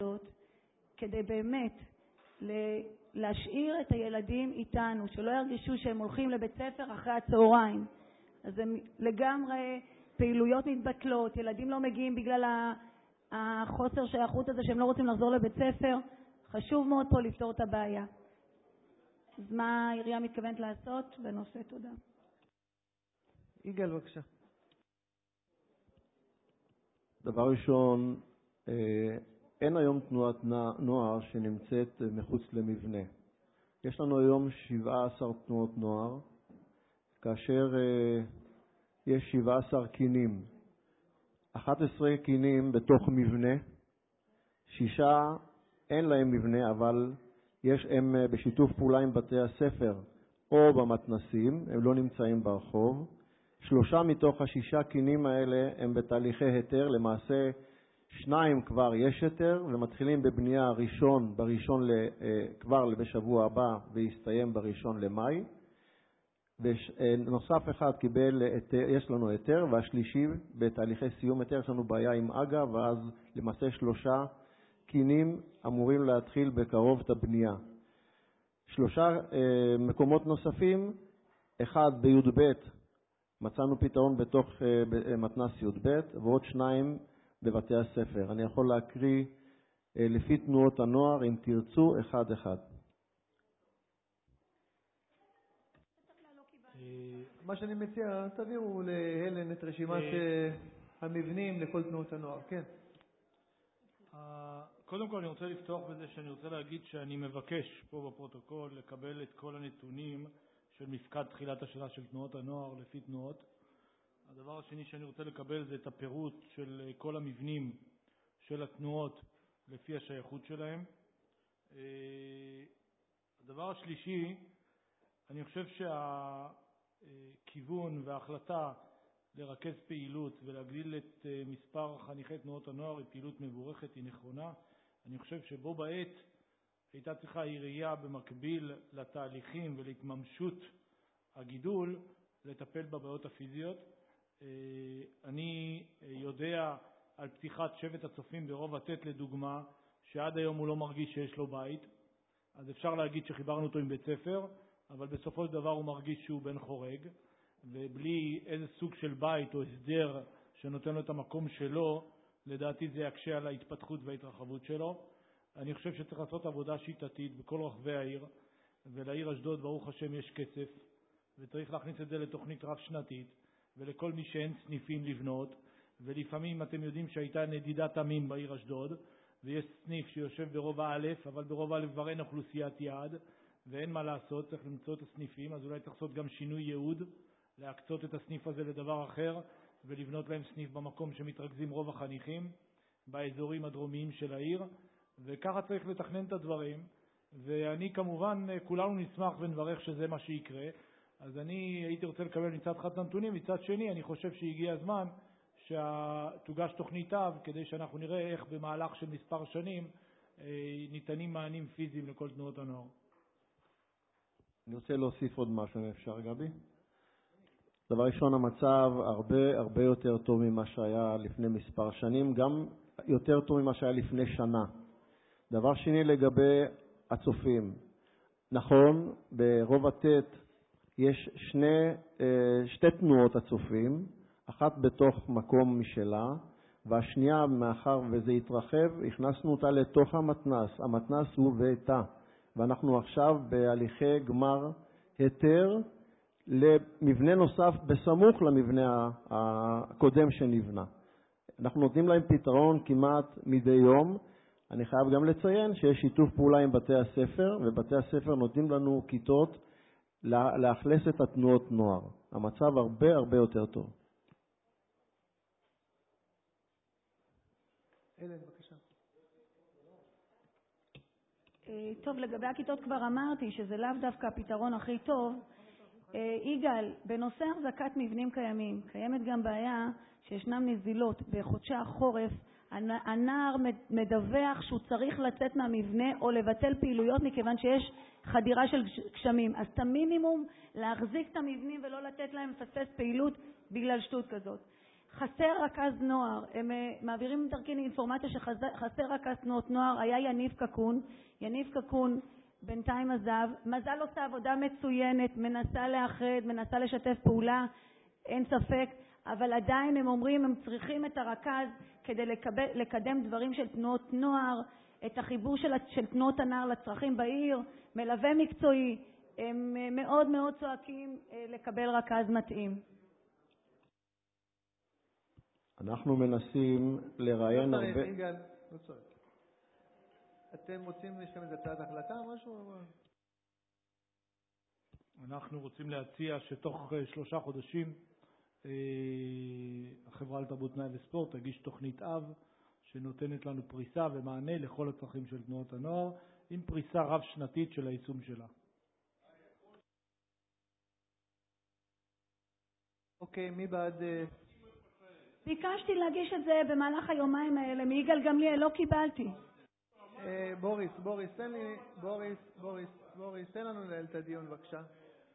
כדי באמת להשאיר את הילדים איתנו, שלא ירגישו שהם הולכים לבית ספר אחרי הצהריים. אז הם לגמרי פעילויות מתבטלות, ילדים לא מגיעים בגלל החוסר שייכות הזה שהם לא רוצים לחזור לבית ספר. חשוב מאוד פה לפתור את הבעיה. אז מה העירייה מתכוונת לעשות בנושא? תודה. יגאל, בבקשה. דבר ראשון, אין היום תנועת נוער שנמצאת מחוץ למבנה. יש לנו היום 17 תנועות נוער, כאשר יש 17 קינים. 11 קינים בתוך מבנה, 6 אין להם מבנה, אבל הם בשיתוף פעולה עם בתי הספר או במתנסים, הם לא נמצאים ברחוב. 3 מתוך 6 קינים האלה הם בתהליכי היתר, למעשה 2 כבר יש היתר ומתחילים בבנייה ראשון כבר בשבוע הבא ויסתיים בראשון למאי. ונוסף אחד קיבל היתר, יש לנו היתר, והשלישי בתהליכי סיום היתר. יש לנו בעיה עם אגה, ואז למעשה 3 קינים אמורים להתחיל בקרוב את הבנייה. 3 מקומות נוספים, אחד בי"ב מצאנו פתרון בתוך מתנ"ס י"ב, ועוד 2 בבתי הספר. אני יכול להקריא לפי תנועות הנוער, אם תרצו, אחד. מה שאני מציע, תביאו להלן את רשימת המבנים לכל תנועות הנוער. כן. קודם כל אני רוצה לפתוח בזה שאני רוצה להגיד שאני מבקש פה בפרוטוקול לקבל את כל הנתונים של מפקד תחילת השנה של תנועות הנוער לפי תנועות. הדבר השני שאני רוצה לקבל זה את הפירוט של כל המבנים של התנועות לפי השייכות שלהם. הדבר השלישי, אני חושב שהכיוון וההחלטה לרכז פעילות ולהגדיל את מספר חניכי תנועות הנוער היא פעילות מבורכת, היא נכונה. אני חושב שבו בעת הייתה צריכה העירייה במקביל לתהליכים ולהתממשות הגידול לטפל בבעיות הפיזיות. אני יודע על פתיחת שבט הצופים ברוב התת לדוגמה, שעד היום הוא לא מרגיש שיש לו בית. אז אפשר להגיד שחיברנו אותו עם בית ספר, אבל בסופו של דבר הוא מרגיש שהוא בן חורג, ובלי איזה סוג של בית או הסדר שנותן לו את המקום שלו, לדעתי זה יקשה על ההתפתחות וההתרחבות שלו. אני חושב שצריך לעשות עבודה שיטתית בכל רחבי העיר, ולעיר אשדוד ברוך השם יש כסף, וצריך להכניס את זה לתוכנית רב שנתית, ולכל מי שאין סניפים לבנות. ולפעמים אתם יודעים שהייתה נדידת עמים בעיר אשדוד, ויש סניף שיושב ברובע א', אבל ברובע א' כבר אין אוכלוסיית יעד, ואין מה לעשות, צריך למצוא את הסניפים. אז אולי צריך לעשות גם שינוי ייעוד, להקצות את הסניף הזה לדבר אחר, ולבנות להם סניף במקום שמתרכזים רוב החניכים, באזורים הדרומיים של העיר, וככה צריך לתכנן את הדברים. ואני כמובן, כולנו נשמח ונברך שזה מה שיקרה. אז אני הייתי רוצה לקבל מצד אחד הנתונים, מצד שני אני חושב שהגיע הזמן שתוגש תוכנית אב, כדי שאנחנו נראה איך במהלך של מספר שנים ניתנים מענים פיזיים לכל תנועות הנוער. אני רוצה להוסיף עוד משהו אם אפשר, גבי. דבר ראשון, המצב הרבה יותר טוב ממה שהיה לפני מספר שנים, גם יותר טוב ממה שהיה לפני שנה. דבר שני, לגבי הצופים. נכון, ברוב התת יש שתי תנועות הצופים, אחת בתוך מקום משלה, והשנייה, מאחר וזה התרחב, הכנסנו אותה לתוך המתנ"ס. המתנ"ס הוא ביתה, ואנחנו עכשיו בהליכי גמר היתר למבנה נוסף בסמוך למבנה הקודם שנבנה. אנחנו נותנים להם פתרון כמעט מדי יום. אני חייב גם לציין שיש שיתוף פעולה עם בתי הספר, ובתי הספר נותנים לנו כיתות לאכלס את התנועות נוער. המצב הרבה יותר טוב. אלן, בבקשה. טוב, לגבי הכיתות כבר אמרתי שזה לאו דווקא הפתרון הכי טוב. יגאל, בנושא החזקת מבנים קיימים, קיימת גם בעיה שישנם נזילות בחודשי החורף. הנער מדווח שהוא צריך לצאת מהמבנה או לבטל פעילויות מכיוון שיש חדירה של גשמים. אז את המינימום להחזיק את המבנים ולא לתת להם לפספס פעילות בגלל שטות כזאת. חסר רכז נוער, הם מעבירים דרכי אינפורמציה שחסר רכז תנועות נוער, היה יניב קקון בינתיים עזב, מזל עושה עבודה מצוינת, מנסה לאחד, מנסה לשתף פעולה, אין ספק, אבל עדיין הם אומרים הם צריכים את הרכז כדי לקדם דברים של תנועות נוער, את החיבור של תנועות הנוער לצרכים בעיר, מלווה מקצועי, הם מאוד מאוד צועקים לקבל רכז מתאים. אנחנו מנסים לראיין הרבה... יגאל, לא צועק. אתם רוצים לשם את הצעת החלטה או משהו? אנחנו רוצים להציע שתוך 3 חודשים החברה לתרבות פנאי וספורט תגיש תוכנית אב שנותנת לנו פריסה ומענה לכל הצרכים של תנועות הנוער עם פריסה רב שנתית של היישום שלה. אוקיי, מי בעד? ביקשתי להגיש את זה במהלך היומיים האלה, מיגאל גמליאל, לא קיבלתי. בוריס, תן לי, בוריס, תן לנו לנהל את הדיון בבקשה.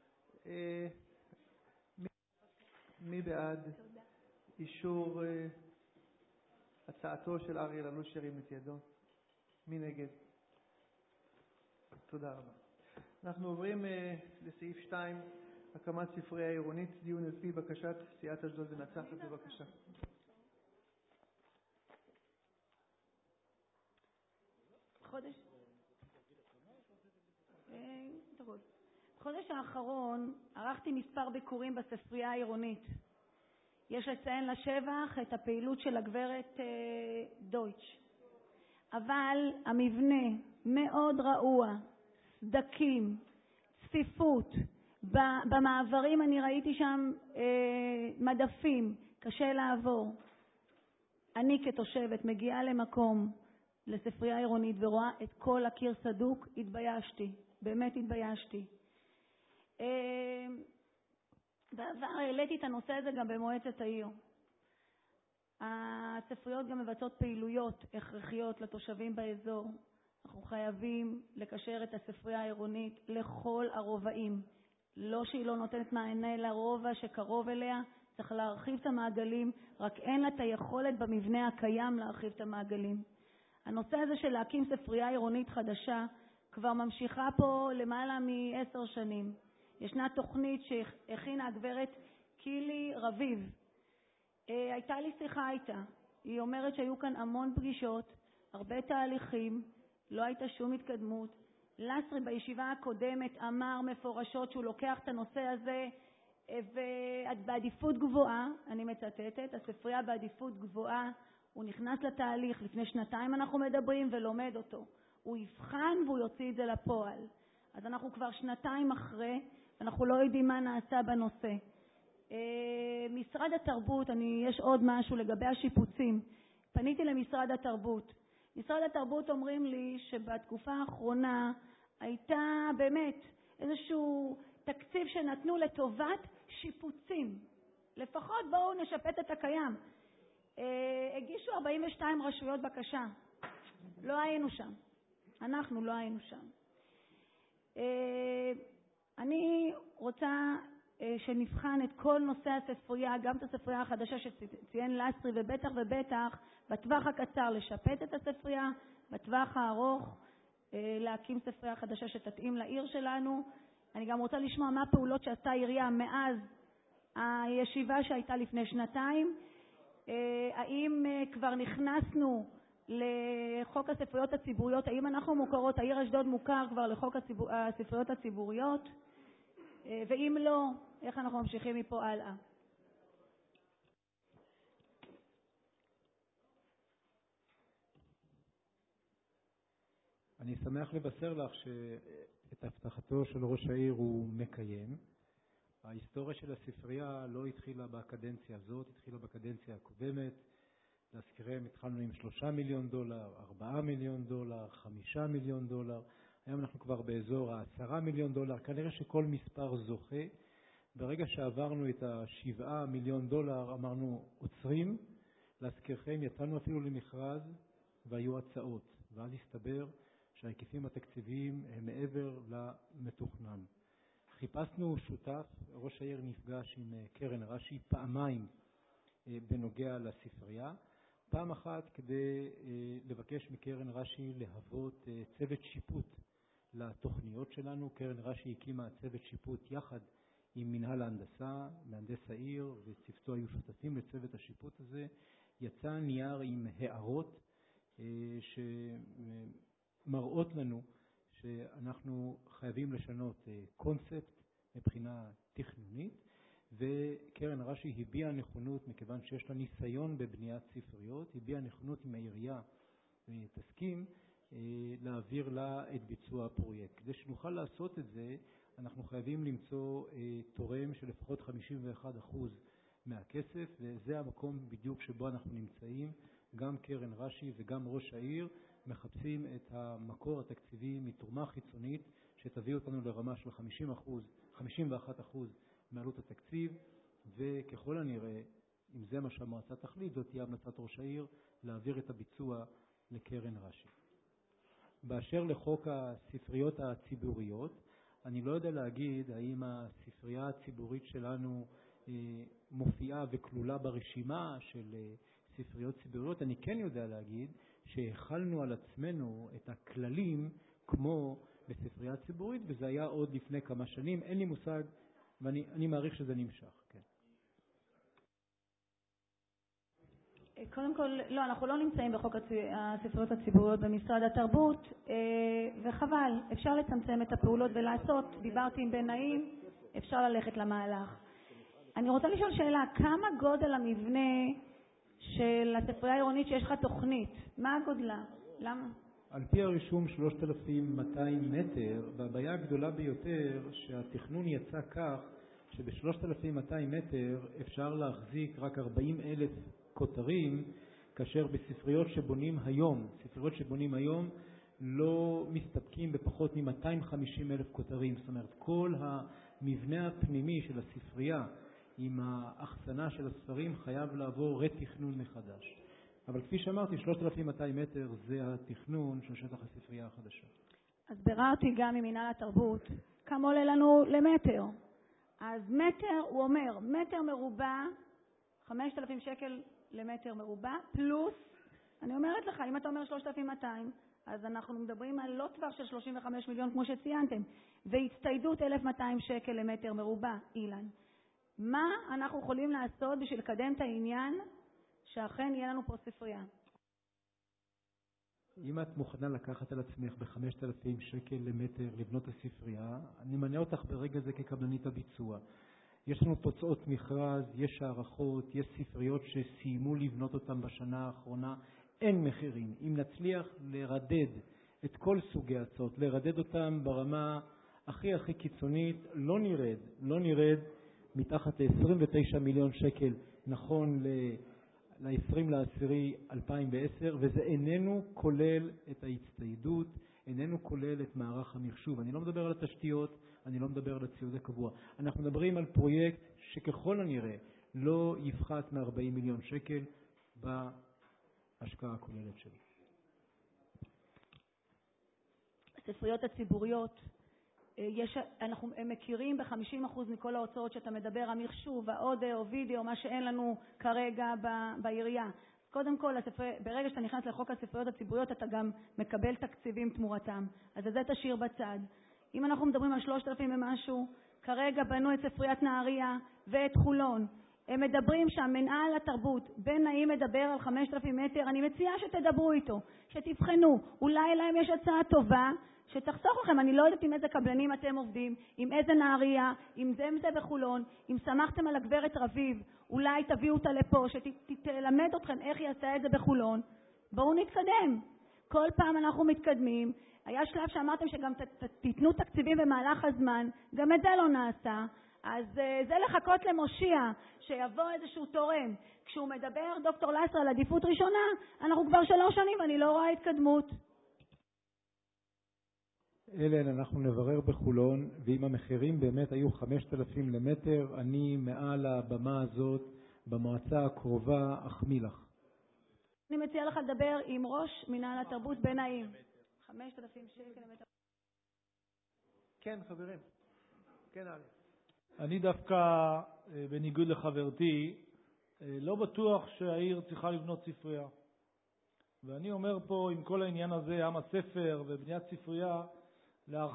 מי בעד אישור הצעתו של אריאל אלוש ירים את ידו? מי נגד? תודה רבה. אנחנו עוברים לסעיף 2, הקמת ספרייה עירונית, דיון על פי בקשת סיעת אשדוד ונצרת, בבקשה. בחודש האחרון ערכתי מספר ביקורים בספרייה העירונית. יש לציין לשבח את הפעילות של הגברת דויטש. אבל המבנה מאוד רעוע, סדקים, צפיפות. במעברים אני ראיתי שם מדפים, קשה לעבור. אני כתושבת מגיעה למקום, לספרייה עירונית, ורואה את כל הקיר סדוק, התביישתי, באמת התביישתי. בעבר העליתי את הנושא הזה גם במועצת העיר. הספריות גם מבצעות פעילויות הכרחיות לתושבים באזור. אנחנו חייבים לקשר את הספרייה העירונית לכל הרובעים. לא שהיא לא נותנת מענה לרובע שקרוב אליה, צריך להרחיב את המעגלים, רק אין לה את היכולת במבנה הקיים להרחיב את המעגלים. הנושא הזה של להקים ספרייה עירונית חדשה כבר ממשיכה פה למעלה מ10 שנים. ישנה תוכנית שהכינה הגברת קילי רביב. הייתה לי שיחה איתה. היא אומרת שהיו כאן המון פגישות, הרבה תהליכים, לא הייתה שום התקדמות. לסרי בישיבה הקודמת אמר מפורשות שהוא לוקח את הנושא הזה בעדיפות גבוהה, אני מצטטת, הספרייה בעדיפות גבוהה, הוא נכנס לתהליך, לפני 2 אנחנו מדברים ולומד אותו. הוא יבחן והוא יוציא את זה לפועל. אז אנחנו כבר 2 אחרי, אנחנו לא יודעים מה נעשה בנושא. משרד התרבות, יש עוד משהו לגבי השיפוצים. פניתי למשרד התרבות. משרד התרבות אומרים לי שבתקופה האחרונה הייתה באמת איזשהו תקציב שנתנו לטובת שיפוצים. לפחות בואו נשפץ את הקיים. הגישו 42 רשויות בקשה. לא היינו שם. אנחנו לא היינו שם. אני רוצה שנבחן את כל נושא הספרייה, גם את הספרייה החדשה שציין לסרי, ובטח בטווח הקצר לשפץ את הספרייה, בטווח הארוך להקים ספרייה חדשה שתתאים לעיר שלנו. אני גם רוצה לשמוע מה פעולות שעשתה העירייה מאז הישיבה שהייתה לפני 2. האם כבר נכנסנו לחוק הספריות הציבוריות, האם אנחנו מוכרות, העיר אשדוד מוכר כבר לחוק הספריות הציבוריות, ואם לא, איך אנחנו ממשיכים מפה הלאה. אני שמח לבשר לך שאת הבטחתו של ראש העיר הוא מקיים. ההיסטוריה של הספרייה לא התחילה בקדנציה הזאת, התחילה בקדנציה הקודמת. להזכירם, התחלנו עם $3 מיליון, $4 מיליון, $5 מיליון. היום אנחנו כבר באזור $10 מיליון. כנראה שכל מספר זוכה. ברגע שעברנו את $7 מיליון, אמרנו עוצרים. להזכירכם, יצאנו אפילו למכרז והיו הצעות. ואז הסתבר שההיקפים התקציביים הם מעבר למתוכנן. חיפשנו שותף, ראש העיר נפגש עם קרן רש"י פעמיים בנוגע לספרייה. פעם אחת כדי לבקש מקרן רש"י להוות צוות שיפוט לתוכניות שלנו. קרן רש"י הקימה צוות שיפוט יחד עם מנהל ההנדסה, מהנדס העיר וצוותו היו שותפים לצוות השיפוט הזה. יצא נייר עם הערות שמראות לנו שאנחנו חייבים לשנות קונספט מבחינה תכנונית, וקרן רש"י הביעה נכונות, מכיוון שיש לה ניסיון בבניית ספריות, הביעה נכונות עם העירייה תסכים להעביר לה את ביצוע הפרויקט. כדי שנוכל לעשות את זה, אנחנו חייבים למצוא תורם של לפחות 51% מהכסף, וזה המקום בדיוק שבו אנחנו נמצאים. גם קרן רש"י וגם ראש העיר מחפשים את המקור התקציבי מתרומה חיצונית שתביא אותנו לרמה של 51% מעלות התקציב, וככל הנראה, אם זה מה שהמועצה תחליט, זאת תהיה המלצת ראש העיר להעביר את הביצוע לקרן רש"י. באשר לחוק הספריות הציבוריות, אני לא יודע להגיד האם הספרייה הציבורית שלנו מופיעה וכלולה ברשימה של ספריות ציבוריות. אני כן יודע להגיד שהחלנו על עצמנו את הכללים כמו בספרייה ציבורית, וזה היה עוד לפני כמה שנים. אין לי מושג, ואני מעריך שזה נמשך. כן. קודם כל, לא, אנחנו לא נמצאים בחוק הספריות הציבוריות במשרד התרבות, וחבל, אפשר לצמצם את הפעולות ולעשות, דיברתי עם בן נעים, אפשר ללכת למהלך. אני רוצה לשאול שאלה, כמה גודל המבנה של הספרייה העירונית שיש לך תוכנית? מה הגודלה? למה? על פי הרישום 3,200 מטר, והבעיה הגדולה ביותר שהתכנון יצא כך שב-3,200 מטר אפשר להחזיק רק 40,000 כותרים, כאשר בספריות שבונים היום לא מסתפקים בפחות מ-250,000 כותרים. זאת אומרת, כל המבנה הפנימי של הספרייה עם האחסנה של הספרים חייב לעבור רתכנון מחדש. אבל כפי שאמרתי, 3,200 מטר זה התכנון של שטח הספרייה החדשה. אז ביררתי גם עם מינהל התרבות כמה עולה לנו למטר. אז מטר, הוא אומר, מטר מרובע, 5,000 שקל למטר מרובע, פלוס, אני אומרת לך, אם אתה אומר 3,200, אז אנחנו מדברים על לא טווח של 35 מיליון כמו שציינתם, והצטיידות 1,200 שקל למטר מרובע, אילן. מה אנחנו יכולים לעשות בשביל לקדם את העניין שאכן יהיה לנו פה ספרייה? אם את מוכנה לקחת על עצמך ב-5,000 שקל למטר לבנות הספרייה, אני מנה אותך ברגע זה כקבלנית הביצוע. יש לנו תוצאות מכרז, יש הערכות, יש ספריות שסיימו לבנות אותם בשנה האחרונה, אין מחירים. אם נצליח לרדד את כל סוגי הצעות, לרדד אותם ברמה הכי קיצונית, לא נרד מתחת ל-29 מיליון שקל נכון ל-20/10/2010, וזה איננו כולל את ההצטיידות, איננו כולל את מערך המחשוב. אני לא מדבר על התשתיות, אני לא מדבר על הציוד הקבוע. אנחנו מדברים על פרויקט שככל הנראה לא יפחת מ-40 מיליון שקל בהשקעה הכוללת שלו. הספריות הציבוריות, אנחנו מכירים ב-50% מכל ההוצאות שאתה מדבר, המחשוב, האודיו, וידאו, מה שאין לנו כרגע בעירייה. קודם כל, ברגע שאתה נכנס לחוק הספריות הציבוריות, אתה גם מקבל תקציבים תמורתם. אז את זה תשאיר בצד. אם אנחנו מדברים על 3,000 ומשהו, כרגע בנו את ספריית נהריה ואת חולון. הם מדברים שהמנהל התרבות, בן נעים מדבר על 5,000 מטר, אני מציעה שתדברו איתו, שתבחנו. אולי להם יש הצעה טובה, שתחסוך לכם, אני לא יודעת עם איזה קבלנים אתם עובדים, עם איזה נהריה, עם זה בחולון, אם שמחתם על הגברת רביב, אולי תביאו אותה לפה, שתלמד אתכם איך היא עשה את זה בחולון. בואו נתקדם. כל פעם אנחנו מתקדמים. היה שלב שאמרתם שגם תיתנו תקציבים במהלך הזמן, גם את זה לא נעשה. אז זה לחכות למושיע, שיבוא איזשהו תורם. כשהוא מדבר, דוקטור לסר, על עדיפות ראשונה, אנחנו כבר 3 שנים, אני לא רואה התקדמות. אלן, אנחנו נברר בחולון, ואם המחירים באמת היו 5,000 למטר, אני מעל הבמה הזאת, במועצה הקרובה, אחמיא לך. אני מציע לך לדבר עם ראש מינהל התרבות בן נעים. 5,000 שקל למטר. כן, חברים. כן, א'. אני דווקא, בניגוד לחברתי, לא בטוח שהעיר צריכה לבנות ספרייה. ואני אומר פה, עם כל העניין הזה, עם הספר ובניית ספרייה,